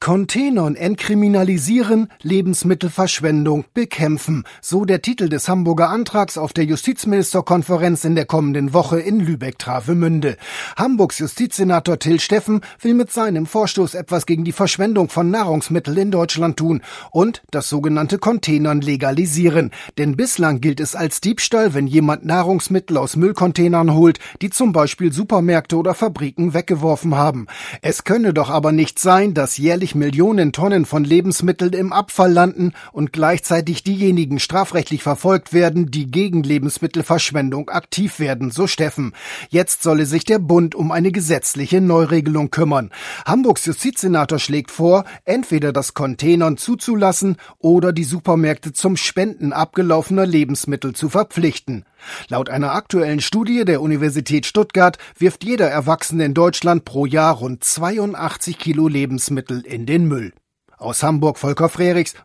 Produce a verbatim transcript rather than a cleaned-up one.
Containern entkriminalisieren, Lebensmittelverschwendung bekämpfen. So der Titel des Hamburger Antrags auf der Justizministerkonferenz in der kommenden Woche in Lübeck-Travemünde. Hamburgs Justizsenator Till Steffen will mit seinem Vorstoß etwas gegen die Verschwendung von Nahrungsmitteln in Deutschland tun und das sogenannte Containern legalisieren. Denn bislang gilt es als Diebstahl, wenn jemand Nahrungsmittel aus Müllcontainern holt, die zum Beispiel Supermärkte oder Fabriken weggeworfen haben. Es könne doch aber nicht sein, dass jährlich Millionen Tonnen von Lebensmitteln im Abfall landen und gleichzeitig diejenigen strafrechtlich verfolgt werden, die gegen Lebensmittelverschwendung aktiv werden, so Steffen. Jetzt solle sich der Bund um eine gesetzliche Neuregelung kümmern. Hamburgs Justizsenator schlägt vor, entweder das Containern zuzulassen oder die Supermärkte zum Spenden abgelaufener Lebensmittel zu verpflichten. Laut einer aktuellen Studie der Universität Stuttgart wirft jeder Erwachsene in Deutschland pro Jahr rund zweiundachtzig Kilo Lebensmittel in den Müll. Aus Hamburg Volker Frerichs,